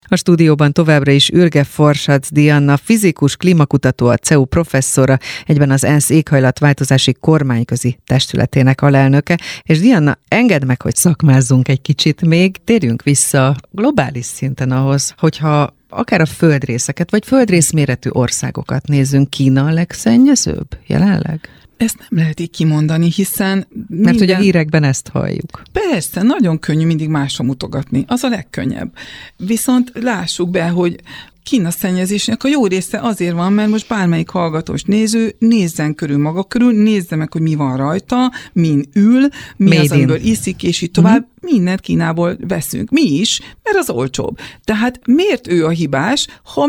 A stúdióban továbbra is Ürge Forsac Dianna, fizikus, klímakutató, a CEU professzora, egyben az ENSZ éghajlatváltozási kormányközi testületének alelnöke. És Dianna, engedd meg, hogy szakmázzunk egy kicsit még, térjünk vissza globális szinten ahhoz, hogyha akár a földrészeket, vagy földrészméretű országokat nézzünk, Kína a legszennyezőbb jelenleg? Ezt nem lehet így kimondani, hiszen... Mert ugye a hírekben ezt halljuk. Persze, nagyon könnyű mindig másra mutogatni. Az a legkönnyebb. Viszont lássuk be, hogy Kína szennyezésnek a jó része azért van, mert most bármelyik hallgatós néző nézzen körül maga körül, nézze meg, hogy mi van rajta, min ül, mi az, amiből iszik, és így tovább. Mindent Kínából veszünk. Mi is, mert az olcsóbb. Tehát miért ő a hibás, ha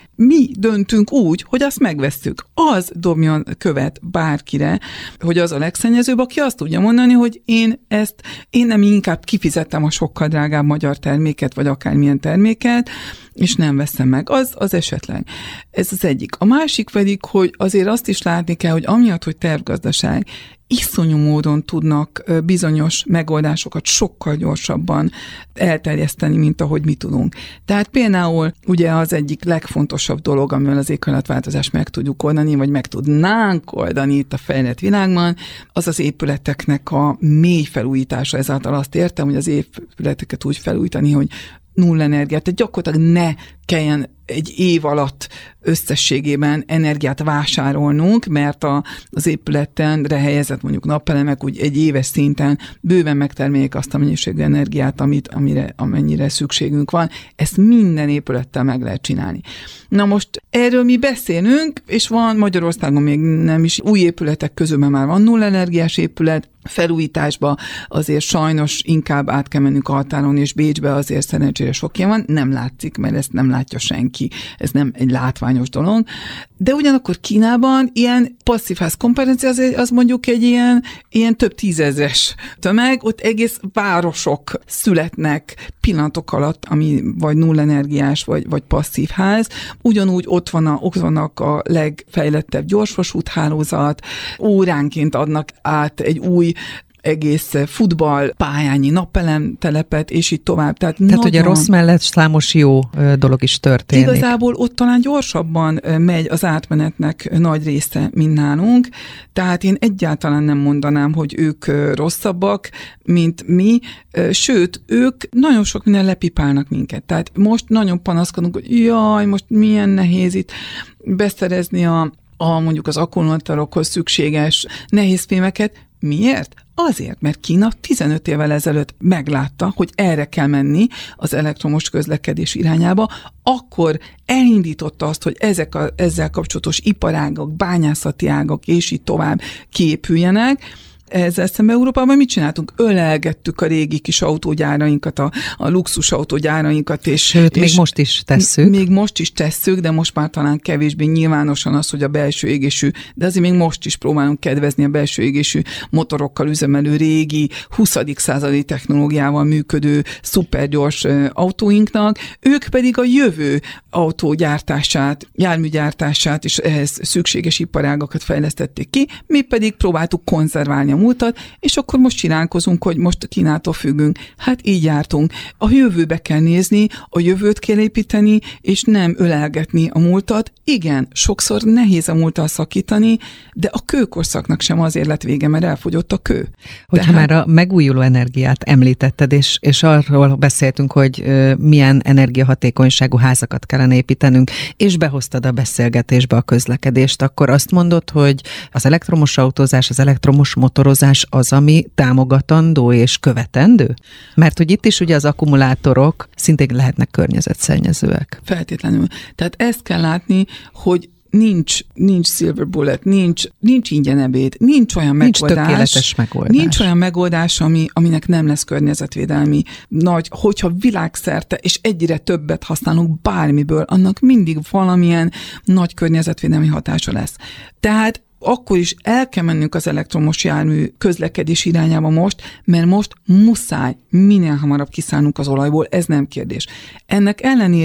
mi döntünk úgy, hogy azt megvesszük? Az dobjon követ bárkire, hogy az a legszennyezőbb, aki azt tudja mondani, hogy én nem inkább kifizettem a sokkal drágább magyar terméket, vagy akármilyen terméket, és nem veszem meg. Az esetleg. Ez az egyik. A másik pedig, hogy azért azt is látni kell, hogy amiatt, hogy tervgazdaság, iszonyú módon tudnak bizonyos megoldásokat sokkal gyorsabban elterjeszteni, mint ahogy mi tudunk. Tehát például ugye az egyik legfontosabb dolog, amivel az éghajlatváltozást meg tudjuk oldani, vagy meg tudnánk oldani itt a fejlett világban, az az épületeknek a mély felújítása. Ezáltal azt értem, hogy az épületeket úgy felújítani, hogy nulla energiát, tehát gyakorlatilag ne kelljen egy év alatt összességében energiát vásárolnunk, mert az épületen helyezett mondjuk napelemek úgy egy éves szinten bőven megtermeljék azt a mennyiségű energiát, amennyire szükségünk van. Ezt minden épülettel meg lehet csinálni. Na most erről mi beszélünk, és van Magyarországon még nem is új épületek közül, mert már van nulla energiás épület, felújításba azért sajnos inkább át kell mennünk a határon, és Bécsbe azért szerencsére sok ilyen van, nem látszik, mert ezt nem látja senki, ez nem egy látványos dolog, de ugyanakkor Kínában ilyen passzívház kompetencia az mondjuk egy ilyen több tízezres tömeg, ott egész városok születnek pillanatok alatt, ami vagy nulla energiás, vagy passzívház. Ugyanúgy ott vannak a legfejlettebb gyorsvasúthálózat, óránként adnak át egy új egész futballpályányi napelemtelepet, és így tovább. Tehát hogy a rossz mellett számos jó dolog is történik. Igazából ott talán gyorsabban megy az átmenetnek nagy része, mint nálunk, tehát én egyáltalán nem mondanám, hogy ők rosszabbak, mint mi, sőt, ők nagyon sok minden lepipálnak minket. Tehát most nagyon panaszkodunk, hogy jaj, most milyen nehéz itt beszerezni mondjuk az akkumulátorokhoz szükséges nehézfémeket. Miért? Azért, mert Kína 15 évvel ezelőtt meglátta, hogy erre kell menni az elektromos közlekedés irányába, akkor elindította azt, hogy ezzel kapcsolatos iparágak, bányászati ágak és így tovább kiépüljenek. Ezzel szemben Európában mit csináltunk? Ölelgettük a régi kis autógyárainkat, a luxus autógyárainkat. Még most is tesszük. Még most is tesszük, de most már talán kevésbé nyilvánosan az, hogy a belső égésű, de azért még most is próbálunk kedvezni a belső égésű motorokkal üzemelő régi 20. századi technológiával működő szupergyors autóinknak. Ők pedig a jövő autógyártását, járműgyártását és ehhez szükséges iparágakat fejlesztették ki, mi pedig próbáltuk konzerválni a múltat, és akkor most csinálkozunk, hogy most Kínától függünk. Hát így jártunk. A jövőbe kell nézni, a jövőt kell építeni, és nem ölelgetni a múltat. Igen, sokszor nehéz a múlttal szakítani, de a kőkorszaknak sem azért lett vége, mert elfogyott a kő. Hogyha már a megújuló energiát említetted, és arról beszéltünk, hogy milyen energiahatékonyságú házakat kellene építenünk, és behoztad a beszélgetésbe a közlekedést, akkor azt mondod, hogy az elektromos autózás, az elektromos motorozás az, ami támogatandó és követendő? Mert hogy itt is ugye az akkumulátorok szintén lehetnek környezetszennyezőek. Feltétlenül. Tehát ezt kell látni, hogy nincs silver bullet, nincs ingyen ebéd, nincs olyan megoldás. Tökéletes megoldás. Nincs olyan megoldás, aminek nem lesz környezetvédelmi hogyha világszerte és egyre többet használunk bármiből, annak mindig valamilyen nagy környezetvédelmi hatása lesz. Tehát akkor is el kell mennünk az elektromos jármű közlekedés irányába most, mert most muszáj minél hamarabb kiszállnunk az olajból, ez nem kérdés. Ennek ellenére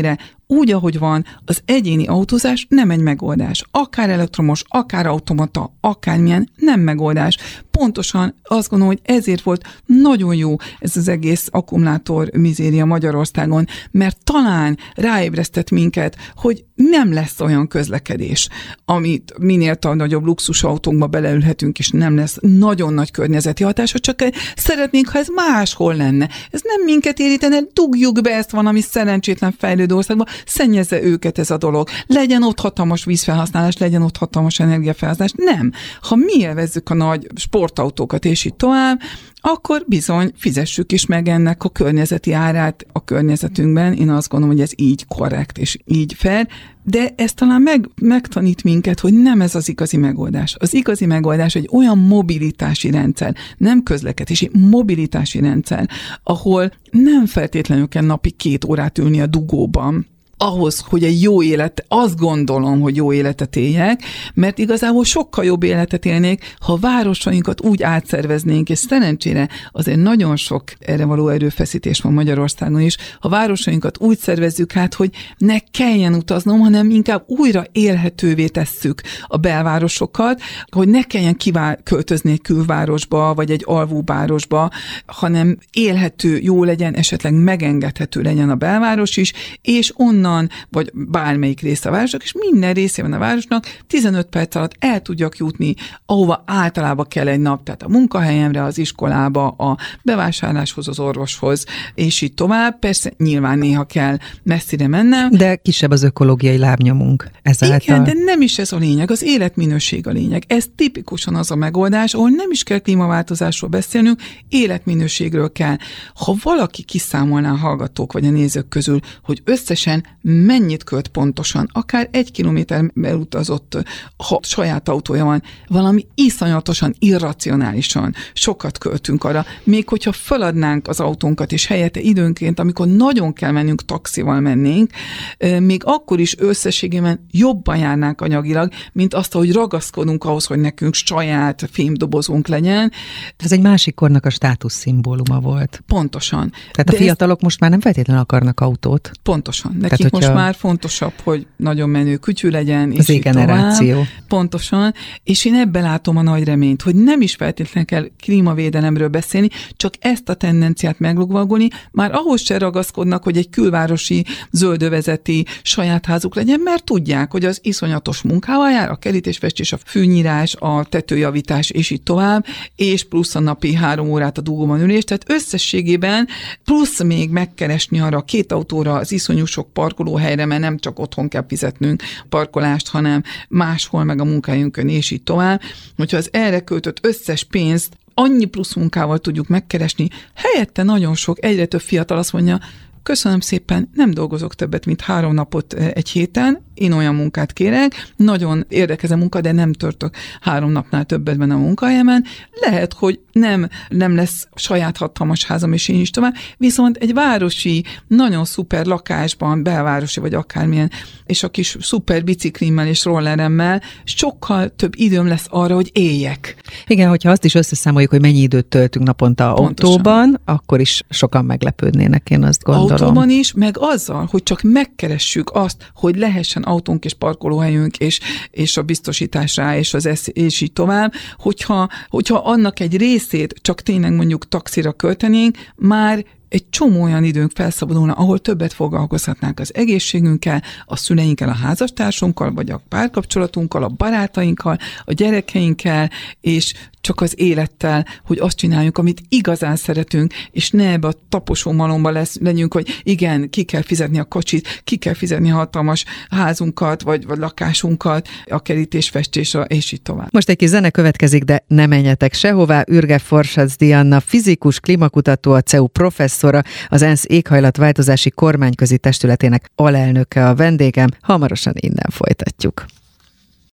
úgy, ahogy van, az egyéni autózás nem egy megoldás. Akár elektromos, akár automata, akármilyen, nem megoldás. Pontosan azt gondolom, hogy ezért volt nagyon jó ez az egész akkumulátor mizéria Magyarországon, mert talán ráébresztett minket, hogy nem lesz olyan közlekedés, amit minél nagyobb luxusautókba beleülhetünk, és nem lesz nagyon nagy környezeti hatása, csak szeretnénk, ha ez máshol lenne. Ez nem minket érítene, dugjuk be ezt valami szerencsétlen fejlődő országba, szennyezze őket ez a dolog. Legyen ott hatalmas vízfelhasználás, legyen ott hatalmas energiafelhasználás. Nem. Ha mi élvezzük a nagy sportautókat, és így tovább, akkor bizony fizessük is meg ennek a környezeti árát a környezetünkben. Én azt gondolom, hogy ez így korrekt és így fair, de ez talán megtanít minket, hogy nem ez az igazi megoldás. Az igazi megoldás egy olyan mobilitási rendszer, nem közlekedési, mobilitási rendszer, ahol nem feltétlenül kell napi 2 órát ülni a dugóban, ahhoz, hogy egy jó élet, azt gondolom, hogy jó életet éljek, mert igazából sokkal jobb életet élnék, ha a városainkat úgy átszerveznénk, és szerencsére azért nagyon sok erre való erőfeszítés van Magyarországon is, ha városainkat úgy szervezzük át, hogy ne kelljen utaznom, hanem inkább újra élhetővé tesszük a belvárosokat, hogy ne kelljen költözni egy külvárosba, vagy egy alvóvárosba, hanem élhető, jó legyen, esetleg megengedhető legyen a belváros is, és onnan, vagy bármelyik része a városnak, és minden részében a városnak 15 perc alatt el tudjak jutni, ahova általában kell egy nap, tehát a munkahelyemre, az iskolába, a bevásárláshoz, az orvoshoz, és így tovább. Persze nyilván néha kell messzire mennem. De kisebb az ökológiai lábnyomunk ezáltal. Igen, de nem is ez a lényeg, az életminőség a lényeg. Ez tipikusan az a megoldás, ahol nem is kell klímaváltozásról beszélnünk, életminőségről kell. Ha valaki kiszámolná a hallgatók vagy a nézők közül, hogy összesen mennyit költ pontosan, akár 1 kilométer elutazott, ha saját autója van, valami iszonyatosan, irracionálisan sokat költünk arra, még hogyha feladnánk az autónkat, és helyette időnként, amikor nagyon kell mennünk, taxival mennénk, még akkor is összességében jobban járnánk anyagilag, mint azt, hogy ragaszkodunk ahhoz, hogy nekünk saját fémdobozunk legyen. Ez egy másik kornak a státuszszimbóluma volt. Pontosan. Tehát a fiatalok most már nem feltétlenül akarnak autót. Pontosan. Nekik most már fontosabb, hogy nagyon menő kütyű legyen. Az generáció. Pontosan. És én ebben látom a nagy reményt, hogy nem is feltétlenül kell klímavédelemről beszélni, csak ezt a tendenciát meglovagolni, már ahhoz se ragaszkodnak, hogy egy külvárosi zöldövezeti saját házuk legyen, mert tudják, hogy az iszonyatos munkával jár, a kerítésfestés, a fűnyírás, a tetőjavítás, és így tovább, és plusz a napi 3 órát a dugóban ülés, tehát összességében plusz még megkeresni arra 2 autóra az iszonyú sok parkolóhelyre, mert nem csak otthon kell fizetnünk parkolást, hanem máshol meg a munkahelyünkön, és így tovább. Hogyha az erre költött összes pénzt annyi plusz munkával tudjuk megkeresni, helyette nagyon sok, egyre több fiatal azt mondja, köszönöm szépen, nem dolgozok többet, mint 3 napot egy héten, én olyan munkát kérek, nagyon érdekes a munka, de nem törtök 3 napnál többet benne a munkahelyemen. Lehet, hogy nem lesz saját hatalmas házam, és én is tovább, viszont egy városi, nagyon szuper lakásban, belvárosi vagy akármilyen, és a kis szuper biciklimmel és rolleremmel sokkal több időm lesz arra, hogy éljek. Igen, hogyha azt is összeszámoljuk, hogy mennyi időt töltünk naponta autóban, akkor is sokan meglepődnének, én azt gondolom. Autóban is, meg azzal, hogy csak megkeressük azt, hogy lehessen autónk és parkolóhelyünk, és a biztosítás rá, és így tovább, hogyha annak egy részét csak tényleg mondjuk taxira költenénk, már egy csomó olyan időnk felszabadulna, ahol többet foglalkozhatnánk az egészségünkkel, a szüleinkkel, a házastársunkkal, vagy a párkapcsolatunkkal, a barátainkkal, a gyerekeinkkel, és csak az élettel, hogy azt csináljuk, amit igazán szeretünk, és ne ebbe a taposó malomba legyünk, hogy igen, ki kell fizetni a kocsit, ki kell fizetni a hatalmas házunkat, vagy lakásunkat, a kerítésfestésre, és így tovább. Most egy kis zene következik, de ne menjetek sehová. Ürge Forsac Dianna, fizikus, klímakutató, a CEU professzora, az ENSZ éghajlatváltozási kormányközi testületének alelnöke a vendégem. Hamarosan innen folytatjuk.